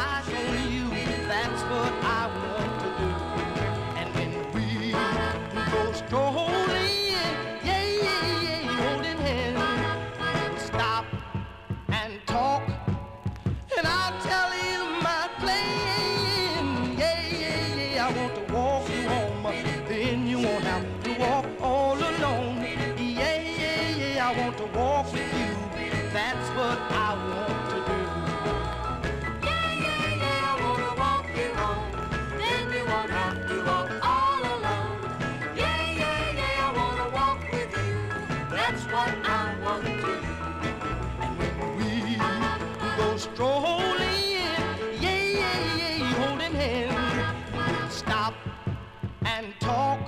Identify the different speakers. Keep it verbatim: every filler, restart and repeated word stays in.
Speaker 1: eyes on you. That's what I want to do. And when we go strolling, yeah, yeah, yeah, holding hands, we'll stop and talk, and I'll tell you my plan. Yeah, yeah, yeah, I want to walk you home, then you won't have to walk all alone. Yeah, yeah, yeah, I want to walk with you. That's what I want to do.
Speaker 2: Yeah, yeah, yeah, I wanna walk you home, then you won't have to walk all alone. Yeah, yeah, yeah, I wanna walk with you. That's what I want to do.
Speaker 1: And when we go strolling, yeah, yeah, yeah, holding hands, we'll stop and talk,